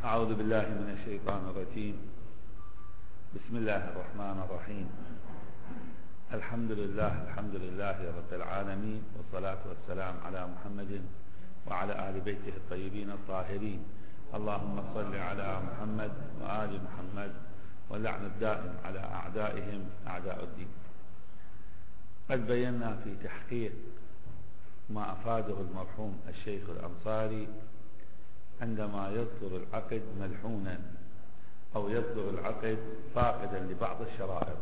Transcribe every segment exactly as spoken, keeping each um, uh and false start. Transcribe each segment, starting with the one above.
أعوذ بالله من الشيطان الرجيم. بسم الله الرحمن الرحيم. الحمد لله الحمد لله رب العالمين، والصلاة والسلام على محمد وعلى آل بيته الطيبين الطاهرين. اللهم صل على محمد وآل محمد، واللعن الدائم على أعدائهم أعداء الدين. قد بينا في تحقيق ما أفاده المرحوم الشيخ الأنصاري عندما يصدر العقد ملحونا أو يصدر العقد فاقدا لبعض الشرائط.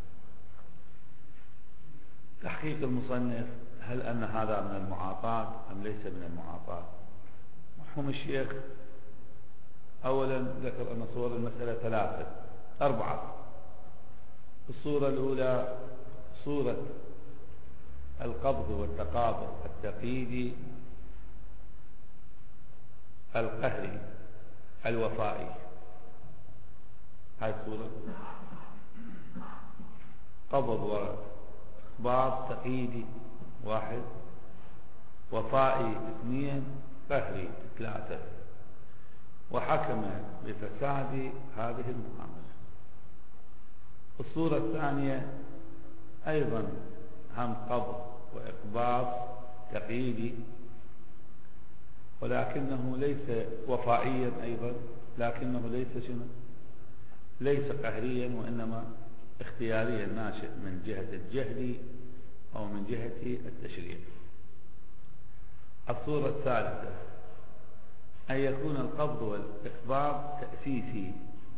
تحقيق المصنف: هل أن هذا من المعاطاة أم ليس من المعاطاة؟ مرحوم الشيخ أولا ذكر أن صور المسألة ثلاثة أربعة. الصورة الأولى صورة القبض والتقابض التقييدي القهري الوفائي. هاي الصورة قبض وإقباض تقييدي واحد، وفائي اثنين، قهري ثلاثة، وحكم بفساد هذه المعاملة. الصورة الثانية أيضا هم قبض وإقباض تقييدي، ولكنه ليس وفائيا أيضا، لكنه ليس شنو ليس قهريا، وإنما اختياريا ناشئ من جهة الجهل أو من جهة التشريع. الصورة الثالثة أن يكون القبض والإقباض تأسيسي،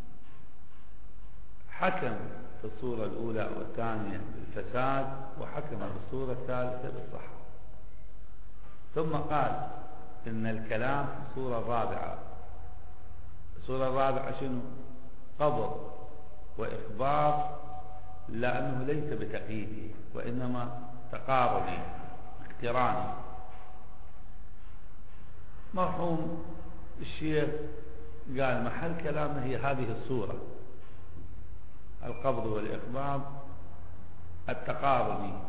حكم في الصورة الأولى والثانية بالفساد، وحكم في الصورة الثالثة بالصحة. ثم قال إن الكلام في الصورة الرابعة. الصورة الرابعة شنو؟ قبض وإقباض، لأنه ليس بتقييدي وإنما تقاربي اقتراني. مرحوم الشيخ قال محل كلامه هي هذه الصورة، القبض والإقباض التقاربي.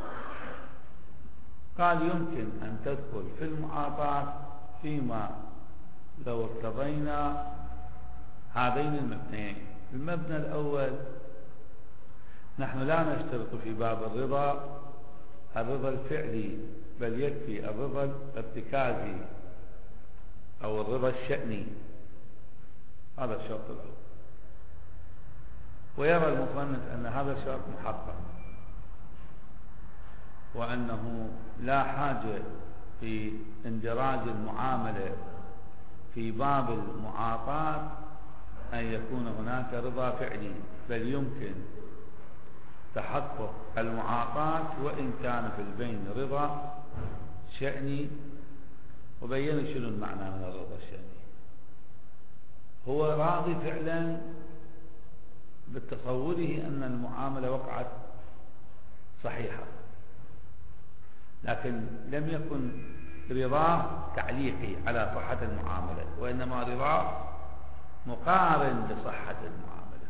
قال يمكن أن تدخل في المعاطاة فيما لو ارتضينا هذين المبنيين. المبنى الأول: نحن لا نشترط في باب الرضا الرضا الفعلي، بل يكفي الرضا الارتكازي أو الرضا الشأني. هذا الشرط الأول. ويرى المصنف أن هذا الشرط محقق، وأنه لا حاجة في اندراج المعاملة في باب المعاطاة أن يكون هناك رضا فعلي، بل يمكن تحقق المعاطاة وإن كان في البين رضا شأني. وبين شنو المعنى من الرضا الشأني. هو راضي فعلا بتصوره أن المعاملة وقعت صحيحة، لكن لم يكن رضاه تعليقي على صحة المعاملة، وإنما رضاه مقارن بصحة المعاملة.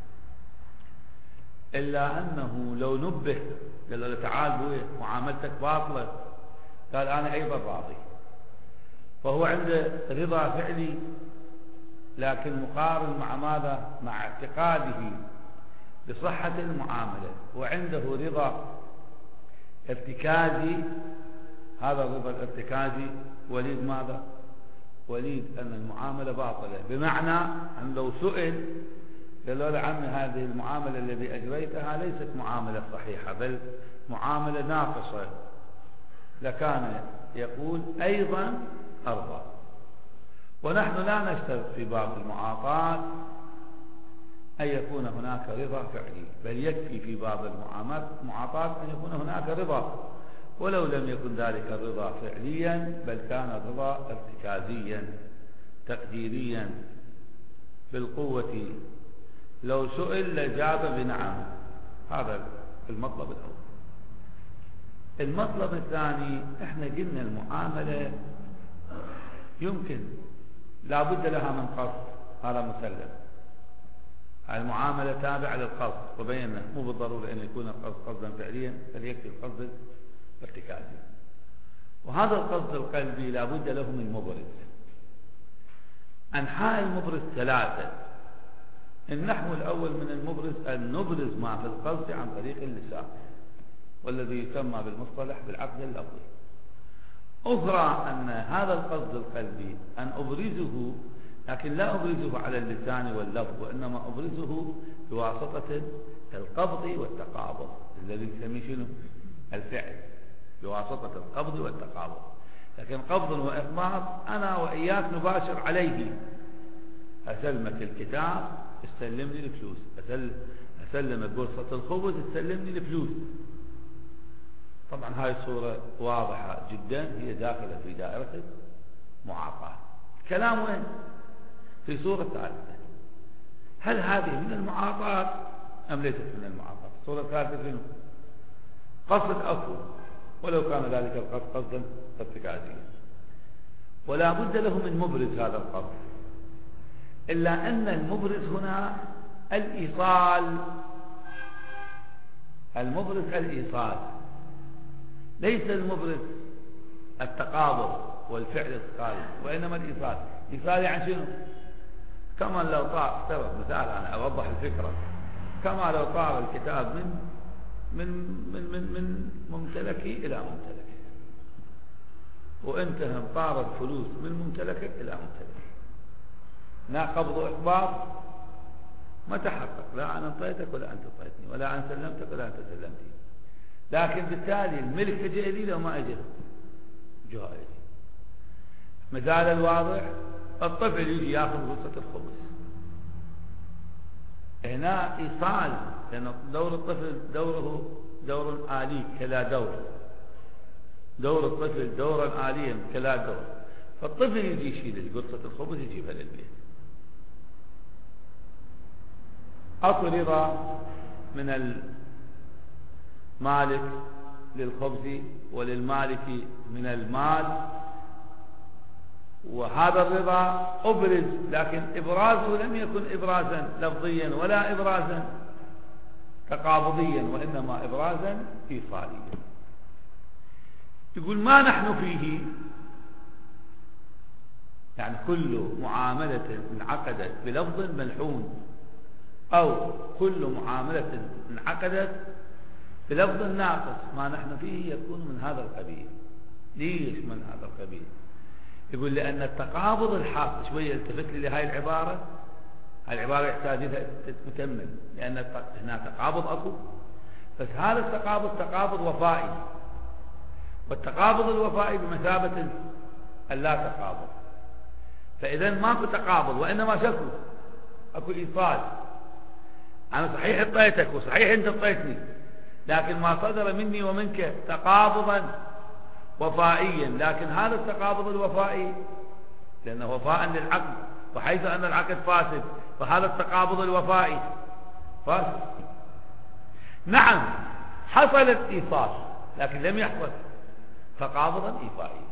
إلا أنه لو نبه قال له تعال بوي معاملتك باطلة، قال أنا أيضا راضي. فهو عنده رضا فعلي، لكن مقارن مع ماذا؟ مع اعتقاده بصحة المعاملة. وعنده رضا ارتكازي. هذا الرضا الارتكازي وليد ماذا؟ وليد أن المعاملة باطلة، بمعنى أن لو سئل قال له عمي هذه المعاملة التي أجريتها ليست معاملة صحيحة بل معاملة ناقصة، لكان يقول أيضا أرضى. ونحن لا نشترط في باب المعاطاة أن يكون هناك رضا فعلي، بل يكفي في باب المعاطاة أن يكون هناك رضا، ولو لم يكن ذلك الرضا فعليا بل كان الرضا ارتكازيا تقديريا بالقوة. لو سئل لجاب بنعم. هذا المطلب الأول. المطلب الثاني: احنا قلنا المعاملة يمكن لا بد لها من قصد، هذا مسلم. المعاملة تابعة للقصد، وبينا مو بالضرورة أن يكون القصد قصدا فعليا، بل يكفي القصد ارتكازي. وهذا القصد القلبي لا بد له من مبرز. أنحاء المبرز ثلاثة. النحو الأول من المبرز أن نبرز ما في القصد عن طريق اللسان، والذي يسمى بالمصطلح بالعقد اللفظي. أخرى أن هذا القصد القلبي أن أبرزه، لكن لا أبرزه على اللسان واللفظ، وإنما أبرزه بواسطة القبض والتقابض، الذي يسميه شنو؟ الفعل، بواسطة القبض والتقابض. لكن قبض وإقباض أنا وإياك نباشر عليه. أسلمك الكتاب استلمني الفلوس، أسلمك قرصة الخبز استلمني الفلوس. طبعا هاي صورة واضحة جدا، هي داخلة في دائرة المعاطاة. الكلام وين؟ في صورة ثالثة. هل هذه من المعاطاة أم ليست من المعاطاة؟ الصورة الثالثة شنو؟ قصد أكو، ولو كان ذلك القصد قصدا ارتكازيا، ولا بد له من مبرز هذا القصد، إلا أن المبرز هنا الإيصال. المبرز الإيصال، ليس المبرز التقابض والفعل الخارج، وإنما الإيصال. إيصال يعني شنو؟ كما لو طار، افترض مثال أنا أوضح الفكرة، كما لو طار الكتاب من من من من, من ممتلكي إلى ممتلكي، وأنت طار الفلوس من ممتلكك إلى ممتلكي. لا قبض وإقباض ما تحقق، لا أنا انطيتك ولا أنت انطيتني، ولا أنا سلمتك ولا أنت سلمتني. لكن بالتالي الملك اجى لي لو ما اجى جاء لي. مثال الواضح، الطفل يجي ياخذ قرصة الخبز، هنا ايصال، لأن دور الطفل دوره دور آلي كلا دور، دور الطفل دورا آليا كلا دور. فالطفل يجي يشيل قرصة الخبز يجيبها للبيت. أكو رضا من المالك للخبز وللمالك من المال، وهذا الرضا أبرز، لكن إبرازه لم يكن إبرازا لفظيا ولا إبرازا تقابضيا، وإنما إبرازا إيصاليا. يقول ما نحن فيه، يعني كل معاملة انعقدت بلفظ ملحون، أو كل معاملة انعقدت بلفظ ناقص، ما نحن فيه يكون من هذا القبيل. ليش من هذا القبيل؟ يقول لأن التقابض الحاصل، شوية التفت لي لهذه العبارة، هذه العبارة يحتاج لها تتمل، لأن هنا تقابض أكو، بس هذا التقابض تقابض وفائي، والتقابض الوفائي بمثابة اللا تقابض. فإذا ماكو تقابض، وإنما شكو أكو إيصال. أنا صحيح اعطيتك وصحيح أنت اعطيتني، لكن ما صدر مني ومنك تقابضا وفائيا. لكن هذا التقابض الوفائي لأنه وفاء للعقد، وحيث أن العقد فاسد فهذا التقابض الوفائي فاسد. نعم حصل الايصال، لكن لم يحصل تقابضا إيفائيا.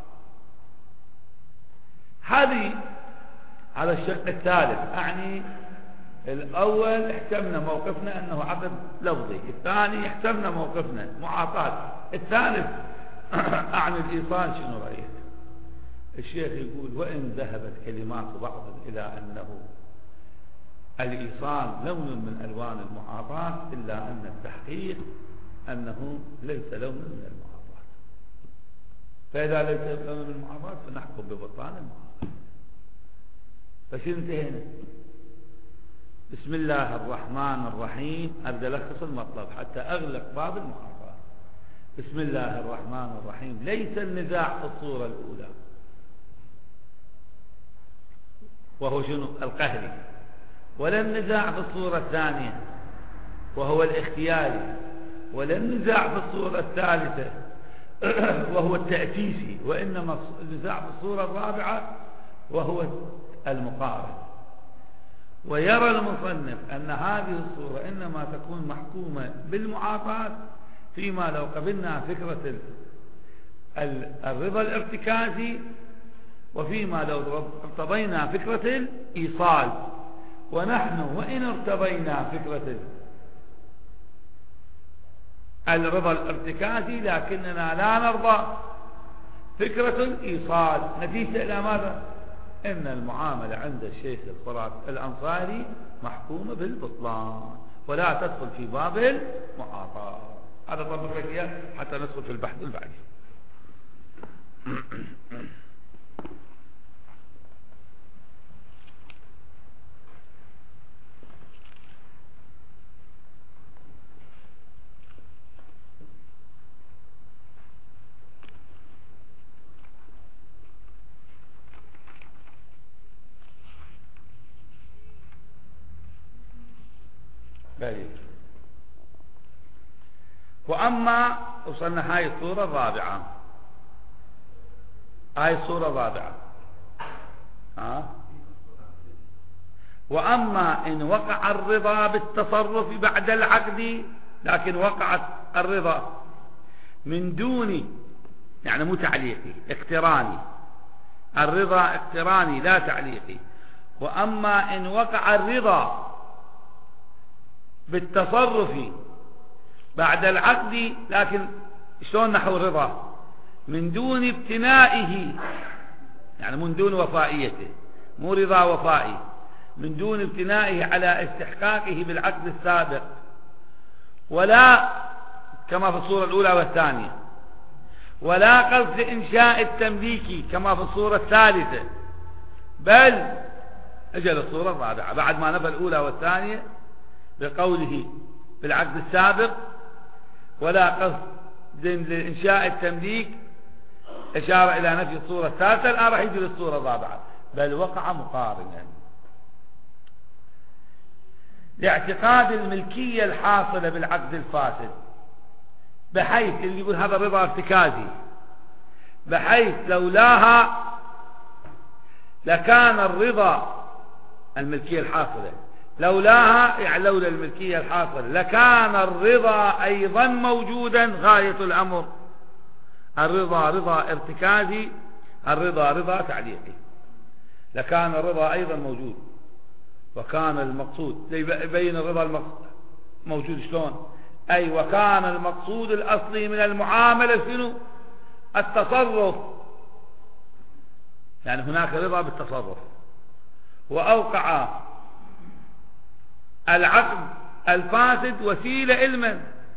هذه هذا الشق الثالث. أعني الأول احتمنا موقفنا أنه عقد لفظي، الثاني احتمنا موقفنا معاطاة، الثالث أعني الإيصال. شنو رأيك؟ الشيخ يقول وإن ذهبت كلمات بعض إلى أنه الإيصال لون من ألوان المعاطاة، إلا أن التحقيق أنه ليس لون من المعاطاة. فإذا ليس لون من المعاطاة فنحكم ببطلان المعاطاة. فشو انتهينا؟ بسم الله الرحمن الرحيم. أبدأ ألخص المطلب حتى أغلق باب المعاطاة. بسم الله الرحمن الرحيم. ليس النزاع في الصورة الأولى وهو شنو؟ القهري، ولا النزاع في الصورة الثانية وهو الاختياري، ولا النزاع في الصورة الثالثة وهو التأسيسي، وإنما النزاع في الصورة الرابعة وهو المقارن. ويرى المصنف أن هذه الصورة إنما تكون محكومة بالمعاطاة فيما لو قبلنا فكرة الرضا الارتكازي، وفيما لو ارتضينا فكرة الإيصال. ونحن وإن ارتضينا فكرة الرضا الارتكازي لكننا لا نرضى فكرة الإيصال، نتيجة إلى ماذا؟ إن المعاملة عند الشيخ الأنصاري محكومة بالبطلان ولا تدخل في باب المعاطاة. هذا طبق لك إياه حتى ندخل في البحث البعدي. وأما وصلنا هاي الصورة الرابعة، هاي الصورة الرابعة ها؟ وأما إن وقع الرضا بالتصرف بعد العقد، لكن وقعت الرضا من دون، يعني مو تعليقي، اقتراني، الرضا اقتراني لا تعليقي. وأما إن وقع الرضا بالتصرف بعد العقد، لكن شلون نحو الرضا؟ من دون ابتنائه، يعني من دون وفائيته، مو رضا وفائي، من دون ابتنائه على استحقاقه بالعقد السابق، ولا كما في الصورة الأولى والثانية، ولا قصد إنشاء التمليك كما في الصورة الثالثة، بل أجل الصورة الرابعة بعد ما نفى الأولى والثانية بقوله بالعقد السابق ولا قصد لإنشاء التمليك، إشارة إلى نفي الصورة الثالثة. الآن راح يجي للصورة الرابعة، بل وقع مقارنا لاعتقاد الملكية الحاصلة بالعقد الفاسد، بحيث اللي يقول هذا رضا ارتكازي، بحيث لولاها لكان الرضا، الملكية الحاصلة لولاها، يعني لولا الملكية الحاصلة لكان الرضا أيضا موجودا. غاية الأمر الرضا رضا ارتكازي، الرضا رضا تعليقي، لكان الرضا أيضا موجود. وكان المقصود يبين الرضا موجود شلون؟ أي وكان المقصود الأصلي من المعاملة شنو؟ التصرف، يعني هناك رضا بالتصرف. وأوقع العقد الفاسد وسيلة علما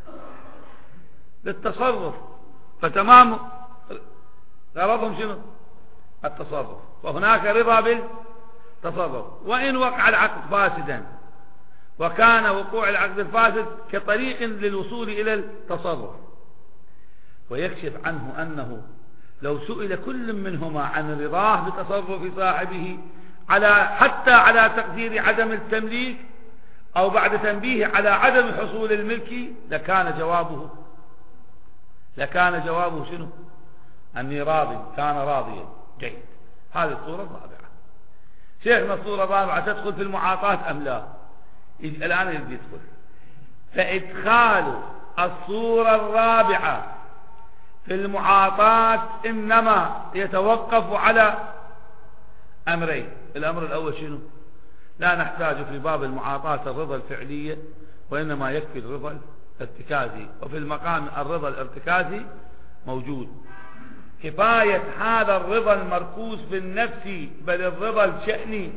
للتصرف، فتمام غرضهم شنو؟ التصرف، وهناك رضا بالتصرف. وإن وقع العقد فاسدا، وكان وقوع العقد الفاسد كطريق للوصول إلى التصرف. ويكشف عنه أنه لو سئل كل منهما عن رضاه بتصرف صاحبه على حتى على تقدير عدم التمليك أو بعد تنبيه على عدم حصول الملك، لكان جوابه لكان جوابه شنو؟ أني راضي، كان راضيا. جيد. هذه الصورة الرابعة. شيخنا الصورة الرابعة تدخل في المعاطاة أم لا؟ الآن يبدي يدخل. فإدخال الصورة الرابعة في المعاطاة إنما يتوقف على أمرين. الأمر الأول شنو؟ لا نحتاج في باب المعاطاة الرضا الفعلية، وإنما يكفي الرضا الارتكازي، وفي المقام الرضا الارتكازي موجود. كفاية هذا الرضا المركوز بالنفس، بل الرضا الشأني،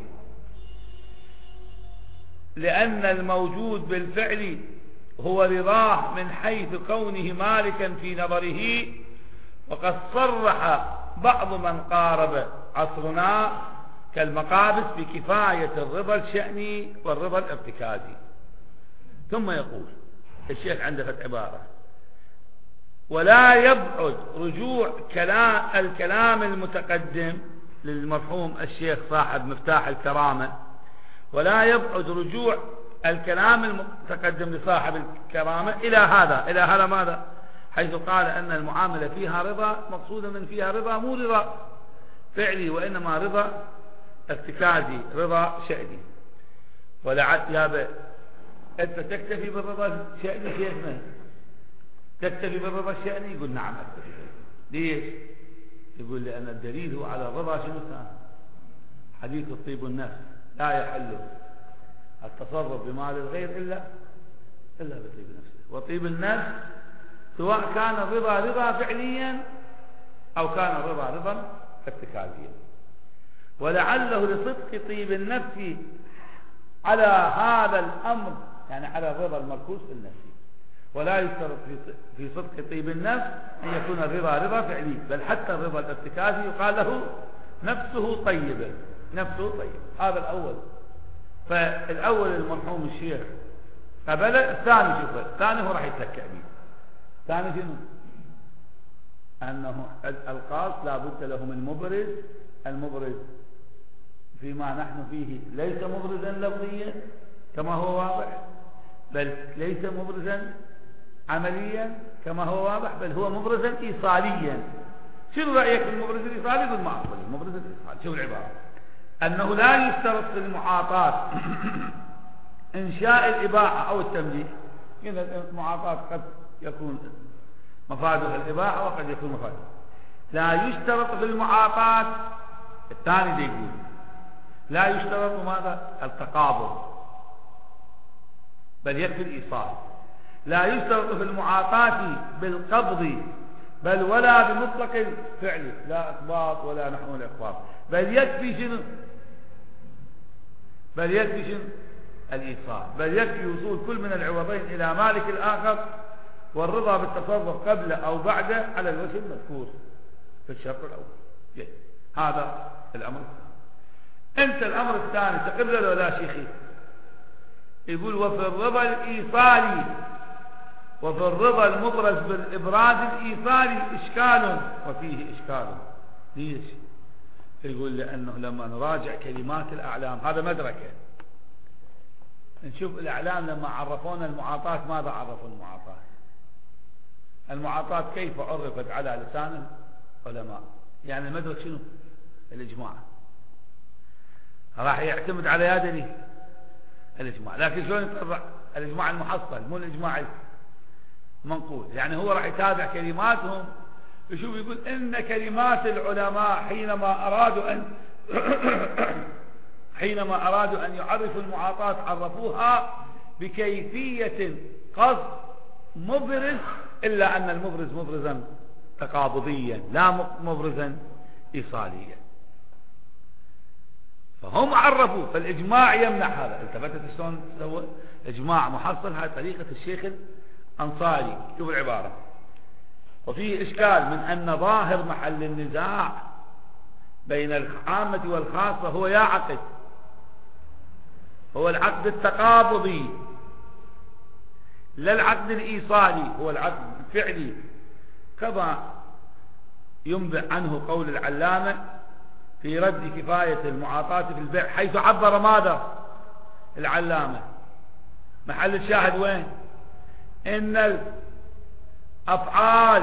لأن الموجود بالفعل هو رضاه من حيث كونه مالكا في نظره. وقد صرح بعض من قارب عصرنا كالمقابس بكفاية الرضا الشأني والرضا الارتكازي. ثم يقول الشيخ عنده عبارة: ولا يبعد رجوع كلام الكلام المتقدم للمرحوم الشيخ صاحب مفتاح الكرامة، ولا يبعد رجوع الكلام المتقدم لصاحب الكرامة إلى هذا إلى هذا ماذا؟ حيث قال أن المعاملة فيها رضا، مقصودا من فيها رضا مو رضا فعلي، وإنما رضا ارتكازي، رضا شأني. ولعل يا ب أنت تكتفي بالرضا الشأني شيخنا؟ تكتفي بالرضا الشأني؟ يقول نعم أكتفي. ليش؟ يقول لأن الدليل هو على الرضا شنو كان؟ حديث الطيب النفس لا يحل التصرف بمال الغير إلا إلا بطيب نفسه. وطيب النفس سواء كان الرضا رضا فعليا أو كان الرضا رضا ارتكازيا. ولعله لصدق طيب النفس على هذا الأمر، يعني على الرضا المركوز في النفس. ولا يشترط في صدق طيب النفس أن يكون الرضا رضا فعلي، بل حتى الرضا الارتكازي يقال له نفسه طيبة، نفسه طيبة. هذا الأول. فالأول المرحوم الشيخ قبل. الثاني شوف، الثاني هو راح يتلكأ به. الثاني شنو؟ أنه القاص لا بد له من مبرز. المبرز فيما نحن فيه ليس مبرزا لفظيا كما هو واضح، بل ليس مبرزا عمليا كما هو واضح، بل هو مبرزا إيصاليا. شنو رأيك في المبرز الإيصالي؟ قل ما أقول المبرز الإيصالي. شوف العبارة: أنه لا يشترط في المعاطاة إنشاء الإباحة أو التمليك. إذا المعاطاة قد يكون مفادها الإباحة وقد يكون مفادها. لا يشترط في المعاطاة. الثاني دي يقول لا يشترط ماذا؟ التقابض، بل يكفي الإيصال. لا يشترط في المعاطاة بالقبض، بل ولا بمطلق الفعل، لا إقباض ولا نحو الإقباض، بل يكفي شنو؟ بل يكفي شنو؟ الإيصال. بل يكفي وصول كل من العوضين إلى مالك الآخر، والرضا بالتصرف قبل أو بعده على الوجه المذكور في الشرط الأول. هذا الأمر. أنت الأمر الثاني تقبل ولا شيخي؟ يقول: وفي الرضا الإيصالي، وفي الرضا المبرز بالإبراز الإيصالي إشكال، وفيه إشكال. ليش؟ يقول: لأنه لما نراجع كلمات الأعلام، هذا مدركة، نشوف الأعلام لما عرفونا المعاطاة ماذا عرفوا المعاطاة؟ المعاطاة كيف عرفت على لسان العلماء؟ يعني المدرك شنو؟ الإجماع. راح يعتمد على يدني الإجماع، لكن شلون يطلع الإجماع المحصل مو الإجماع المنقول؟ يعني هو راح يتابع كلماتهم، يشوف يقول إن كلمات العلماء حينما أرادوا أن حينما أرادوا أن يعرفوا المعاطاة عرفوها بكيفية قصد مبرز، إلا أن المبرز مبرزا تقابضيا لا مبرزا إيصاليا. فهم عرفوا، فالإجماع يمنع هذا. التفتت شلون تسوى إجماع محصل؟ هذه طريقة الشيخ الأنصاري. شوف العبارة: وفيه إشكال من أن ظاهر محل النزاع بين العامة والخاصة هو يا عقد، هو العقد التقابضي، لا العقد الإيصالي، هو العقد الفعلي، كما ينبع عنه قول العلامة في رد كفاية المعاطاة في البيع، حيث عبر ماذا العلامة؟ محل الشاهد وين؟ إن الأفعال،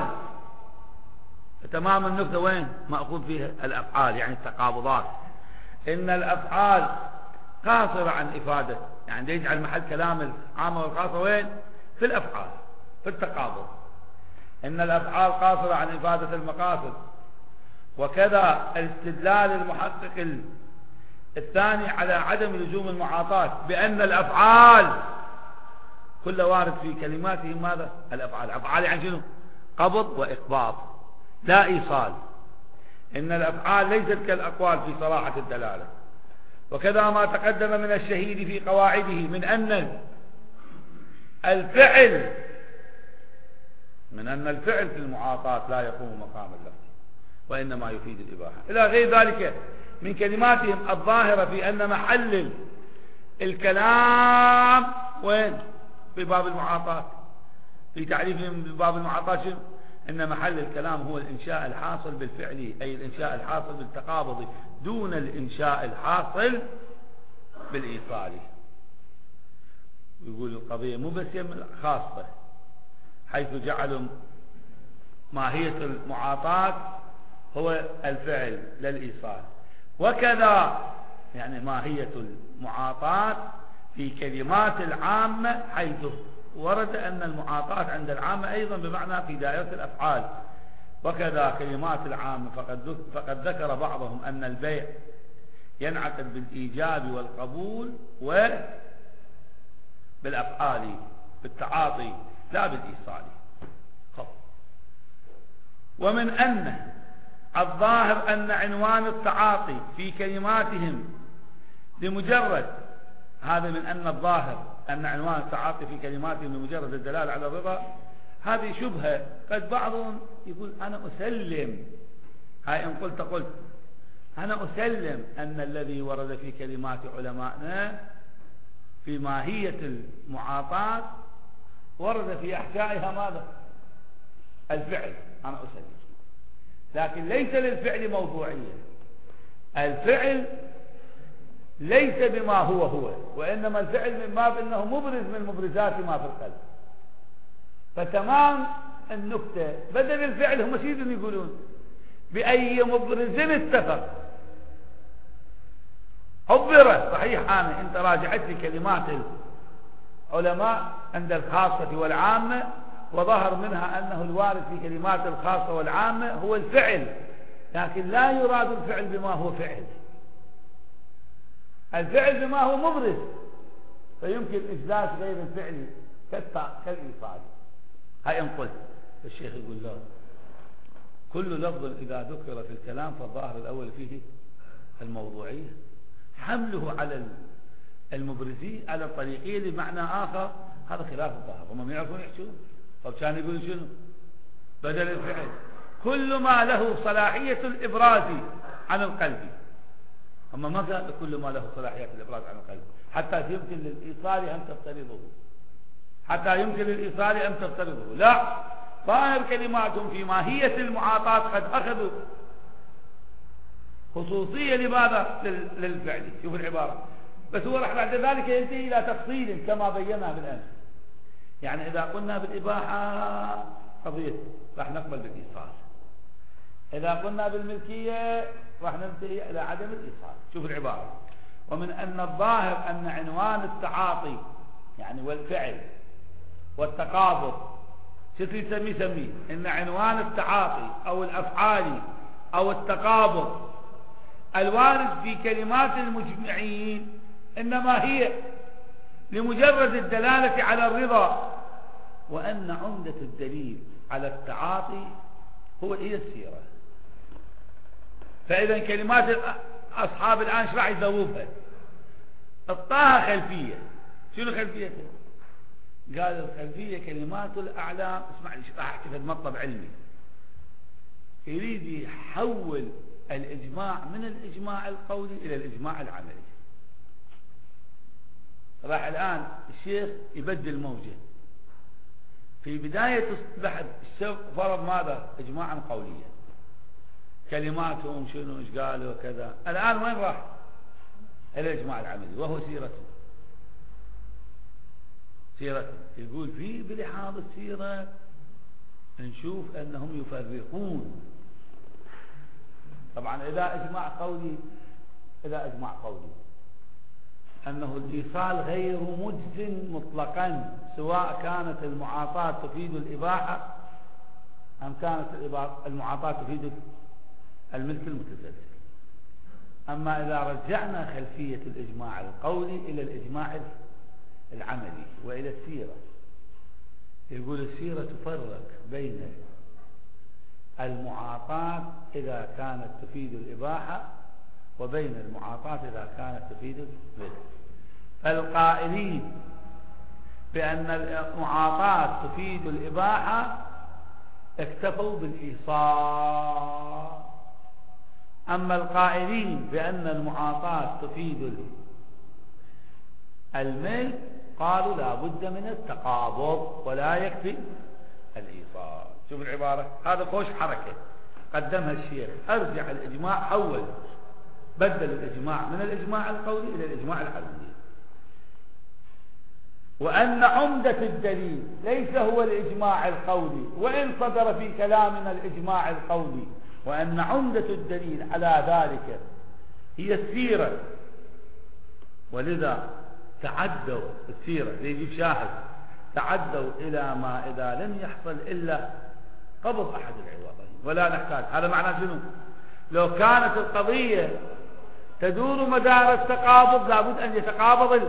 تمام النكتة وين مأخوذ فيها الأفعال؟ يعني التقابضات. إن الأفعال قاصرة عن إفادة، يعني يجعل محل كلام العامة والخاصة وين؟ في الأفعال، في التقابض. إن الأفعال قاصرة عن إفادة المقاصد. وكذا الاستدلال المحقق الثاني على عدم لزوم المعاطاة بأن الأفعال كل وارد في كلماتهم ماذا؟ الأفعال. أفعال يعني شنو؟ قبض وإقباض لا إيصال. إن الأفعال ليست كالأقوال في صراحة الدلالة. وكذا ما تقدم من الشهيد في قواعده من أن الفعل من أن الفعل في المعاطاة لا يقوم مقام اللفظ وإنما يفيد الإباحة، إلى غير ذلك من كلماتهم الظاهرة في أن محل الكلام وين؟ في باب المعاطاة. في تعريفهم بباب المعاطاة شنو؟ إن محل الكلام هو الإنشاء الحاصل بالفعل، أي الإنشاء الحاصل بالتقابض، دون الإنشاء الحاصل بالإيصال. يقول القضية مو بس خاصة، حيث جعلوا ماهية المعاطاة هو الفعل للإيصال. وكذا يعني ماهية المعاطاة في كلمات العامة، حيث ورد أن المعاطاة عند العامة أيضا بمعنى في دائرة الأفعال. وكذا كلمات العامة فقد, فقد ذكر بعضهم أن البيع ينعقد بالإيجاب والقبول وبالأفعال، بالتعاطي لا بالإيصال. ومن أن الظاهر أن عنوان التعاطي في كلماتهم لمجرد هذا من أن الظاهر أن عنوان التعاطي في كلماتهم لمجرد الدلالة على الرضا، هذه شبهة. قد بعضهم يقول أنا أسلم، هاي إن قلت قلت أنا أسلم أن الذي ورد في كلمات علمائنا في ماهية المعاطاة ورد في أحشائها ماذا؟ الفعل، أنا أسلم، لكن ليس للفعل موضوعية. الفعل ليس بما هو هو، وإنما الفعل من باب أنه مبرز من مبرزات ما في القلب. فتمام النكتة بدل الفعل هم شيء يقولون بأي مبرز اتفق عبر. صحيح أنا أنت راجعت لي كلمات العلماء عند الخاصة والعامة وظهر منها أنه الوارد في كلمات الخاصة والعامة هو الفعل، لكن لا يراد الفعل بما هو فعل، الفعل بما هو مبرز، فيمكن إجلاس غير الفعل كالإيصال. هاي إن قلت الشيخ يقول له كل لفظ إذا ذكر في الكلام فالظاهر الأول فيه الموضوعية، حمله على المبرزي على الطريقية لمعنى آخر هذا خلاف الظاهر. هم ما يعرفون يحشون، طب كان يقول شنو بدل الفعل؟ كل ما له صلاحية الإبراز عن القلب. هم ما قال كل ما له صلاحية الإبراز عن القلب، حتى يمكن للإيصال أن تفترضه، حتى يمكن للإيصال أن تفترضه. لا، ظاهر كلماتهم في ماهية المعاطاة قد أخذوا خصوصية لماذا؟ للفعل. شوف العبارة، بس هو رح بعد ذلك ينتهي إلى تفصيل كما بينا بالأمس. يعني إذا قلنا بالإباحة قضية رح نقبل بالإيصال، إذا قلنا بالملكية رح ننتهي إلى عدم الإيصال. شوف العبارة، ومن أن الظاهر أن عنوان التعاطي يعني والفعل والتقابض شو يسميه يسميه إن عنوان التعاطي أو الأفعال أو التقابض الوارد في كلمات المجمعين إنما هي لمجرد الدلالة على الرضا، وأن عمدة الدليل على التعاطي هو هي السيرة. فإذا كلمات أصحاب الآن شو راح يذوبها؟ اعطاها خلفية. شنو خلفيتها؟ قال الخلفية كلمات الأعلام. اسمع لي راح أحكي في مطلب علمي، يريد يحول الإجماع من الإجماع القولي إلى الإجماع العملي. راح الآن الشيخ يبدل موجه. في بداية البحث فرض ماذا؟ إجماعا قوليا، كلماتهم شنو ايش قالوا كذا. الآن وين راح؟ إلى الإجماع العملي، وهو سيرته. سيرته يقول فيه بلحاظ السيرة نشوف أنهم يفرقون. طبعا إذا إجماع قولي إذا إجماع قولي أنه الإيصال غير مجز مطلقا، سواء كانت المعاطاة تفيد الإباحة أم كانت المعاطاة تفيد الملك المتسلسل. أما إذا رجعنا خلفية الإجماع القولي إلى الإجماع العملي وإلى السيرة، يقول السيرة تفرق بين المعاطاة إذا كانت تفيد الإباحة وبين المعاطاة إذا كانت تفيد الملك. فالقائلين بأن المعاطاة تفيد الإباحة اكتفوا بالإيصال، أما القائلين بأن المعاطاة تفيد الملك قالوا لا بد من التقابض ولا يكفي الإيصال. شوف العبارة، هذا خوش حركة قدمها الشيخ. أرجع الإجماع، حول بدل الإجماع من الإجماع القولي إلى الإجماع العملي، وأن عمدة الدليل ليس هو الإجماع القولي وإن صدر في كلامنا الإجماع القولي، وأن عمدة الدليل على ذلك هي السيرة. ولذا تعدوا السيرة ليجيب شاهد، تعدوا إلى ما إذا لم يحصل إلا قبض أحد العوضين ولا نحتاج. هذا معناه شنو؟ لو كانت القضية تدور مدار التقابض لابد أن يتقابض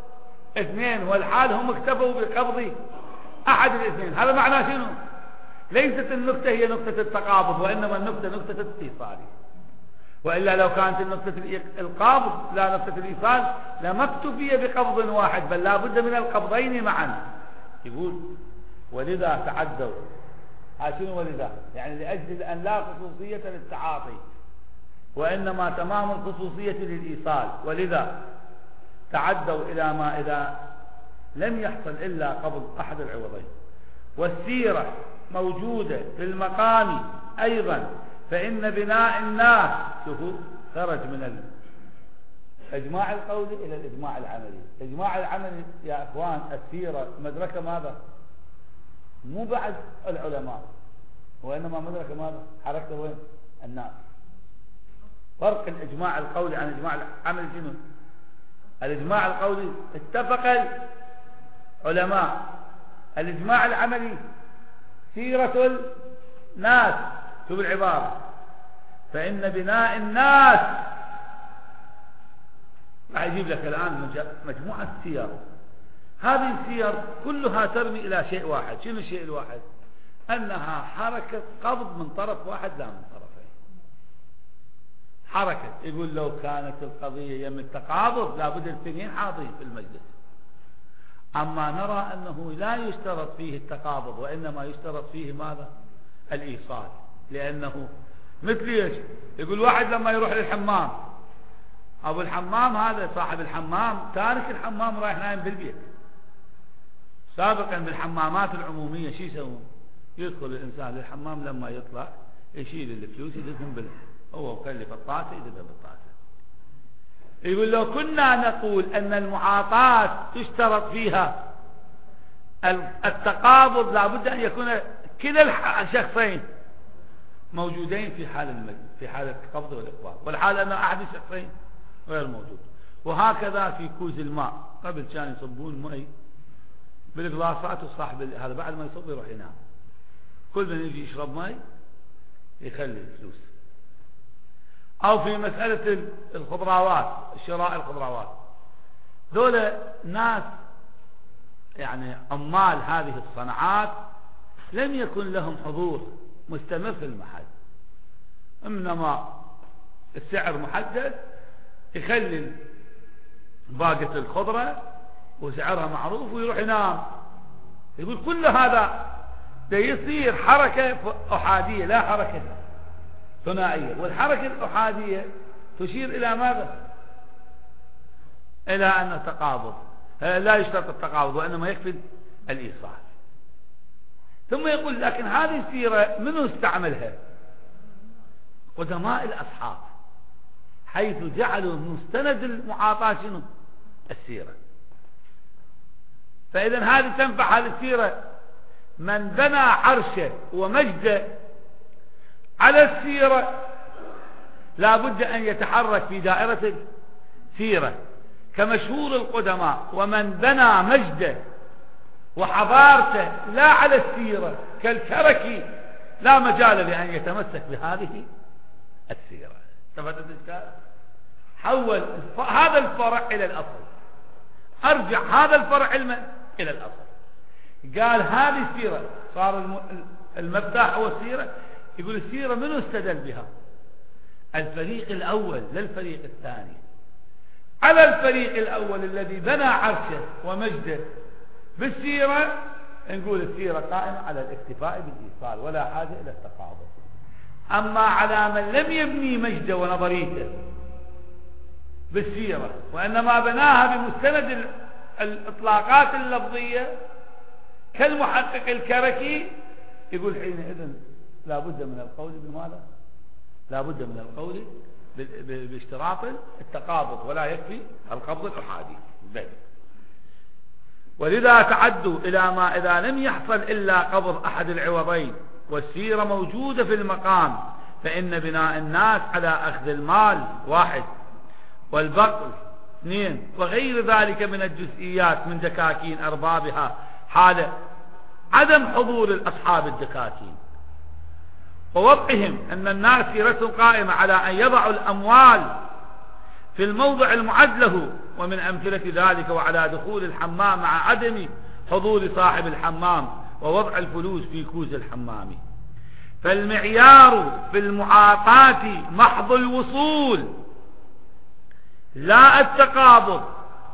الاثنين، والحال هم اكتفوا بقبض أحد الاثنين. هذا معناه شنو؟ ليست النكتة هي نكتة التقابض، وإنما النكتة نكتة الاتصال. وإلا لو كانت النكتة القابض لا نكتة الإيصال لما اكتفي بقبض واحد، بل لا بد من القبضين معا. يقول ولذا تعدوا. ها شنو ولذا؟ يعني لأجل أن لا خصوصية للتعاطي، وإنما تمام الخصوصية للإيصال. ولذا تعدوا إلى ما إذا لم يحصل إلا قبض أحد العوضين، والسيرة موجودة في المقام أيضا، فإن بناء الناس شوفوا خرج من الإجماع القولي إلى الإجماع العملي. الإجماع العملي يا أخوان السيرة مدركة ماذا؟ مو بعد العلماء، وإنما مدركة ماذا؟ حركة وين؟ الناس. فرق الإجماع القولي عن الإجماع العملي شنو؟ الإجماع القولي اتفق العلماء، الإجماع العملي سيرة الناس. شوف العبارة، فإن بناء الناس. راح يجيب لك الآن مجموعة سير، هذه السير كلها ترمي إلى شيء واحد. شنو الشيء الواحد؟ أنها حركة قبض من طرف واحد لا من طرفين. حركة يقول لو كانت القضية يم التقابض لابد الاثنين حاضرين في المجلس. أما نرى أنه لا يشترط فيه التقابض، وإنما يشترط فيه ماذا؟ الإيصال. لأنه مثل ايش؟ يقول واحد لما يروح للحمام، أبو الحمام هذا صاحب الحمام تارك الحمام رايح نايم بالبيت. سابقا بالحمامات العمومية شو يسوون؟ يدخل الإنسان للحمام، لما يطلع يشيل الفلوس يدزهم بال هو مكلف الطاسة يدزها بالطاسة. يقول لو كنا نقول أن المعاطاة تشترط فيها التقابض لابد أن يكون كلا الشخصين موجودين في حال المجلس، في حالة القبض والإقباض، والحال أن أحد الشخصين غير موجود. وهكذا في كوز الماء، قبل كانوا يصبون ماء بالقلاصات، وصاحب هذا بعد ما يصب يروح ينام، كل من يجي يشرب ماء يخلي الفلوس. أو في مسألة الخضروات، شراء الخضروات، دول ناس يعني عمال هذه الصناعات لم يكن لهم حضور مستمر في المحل، إنما السعر محدد، يخلي باقة الخضرة وسعرها معروف ويروح ينام. يقول كل هذا ده يصير حركة أحادية لا حركة ثنائية، والحركة الأحادية تشير إلى ماذا؟ إلى أن التقابض لا يشترط التقابض، وإنما يكفي الإيصال. ثم يقول لكن هذه السيرة منو استعملها؟ قدماء الأصحاب، حيث جعلوا مستند المعاطاة شنو؟ السيرة. فإذا هذه تنفع هذه السيرة من بنى عرشه ومجده على السيرة لا بد أن يتحرك في دائرة السيرة كمشهور القدماء، ومن بنى مجده وحضارته لا على السيرة كالكركي لا مجال لأن يتمسك بهذه السيرة. تفهمت الإشكال؟ حول هذا الفرع إلى الأصل، أرجع هذا الفرع علما إلى الأصل. قال هذه السيرة، صار المفتاح هو السيرة. يقول السيرة منو استدل بها؟ الفريق الأول للفريق الثاني. على الفريق الأول الذي بنى عرشه ومجده بالسيرة نقول السيرة قائمة على الاكتفاء بالإيصال ولا حاجة إلى التقابض. أما على من لم يبني مجده ونظريته بالسيرة، وإنما بناها بمستند الإطلاقات اللفظية كالمحقق الكركي، يقول حينئذ لا بد من القول بماذا؟ لا بد من القول باشتراط التقابض، ولا يكفي القبض الأحادي. ولذا تعدوا إلى ما إذا لم يحصل إلا قبض أحد العوضين والسيرة موجودة في المقام، فإن بناء الناس على أخذ المال واحد والبقل اثنين وغير ذلك من الجزئيات من دكاكين أربابها حال عدم حضور الأصحاب الدكاكين، ووضعهم أن الناس سيرتهم قائمة على أن يضعوا الأموال في الموضع المعد له، ومن أمثلة ذلك وعلى دخول الحمام مع عدم حضور صاحب الحمام، ووضع الفلوس في كوز الحمام. فالمعيار في المعاطاة محض الوصول لا التقابض،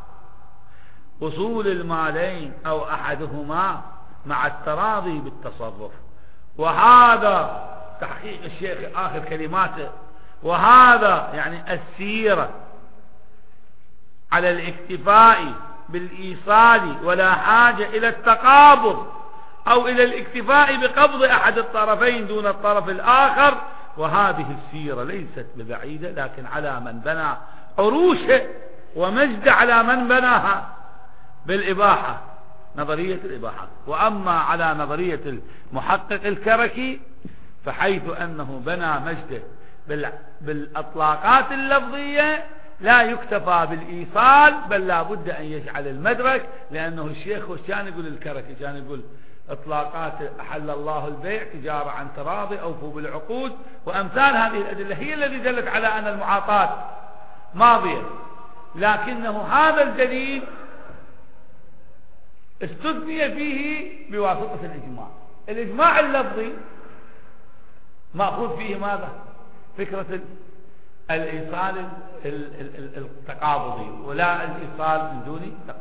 وصول المالين أو أحدهما مع التراضي بالتصرف. وهذا تحقيق الشيخ آخر كلماته، وهذا يعني السيرة على الاكتفاء بالإيصال ولا حاجة إلى التقابض أو إلى الاكتفاء بقبض أحد الطرفين دون الطرف الآخر. وهذه السيرة ليست ببعيدة، لكن على من بنى عروشه ومجد على من بناها بالإباحة، نظرية الإباحة. وأما على نظرية المحقق الكركي فحيث أنه بنى مجده بالأطلاقات اللفظية لا يكتفى بالإيصال، بل لا بد أن يجعل المدرك، لأنه الشيخ كان يقول الكركي كان يقول إطلاقات أحل الله البيع تجارة عن تراضي أوفوا بالعقود وأمثال هذه الأدلة هي التي دلت على أن المعاطاة ماضية، لكنه هذا الدليل استثني فيه بواسطة الإجماع. الإجماع اللفظي مأخوذ فيه ماذا؟ فكرة الإيصال التقابضي ولا الإيصال من دون تقابض.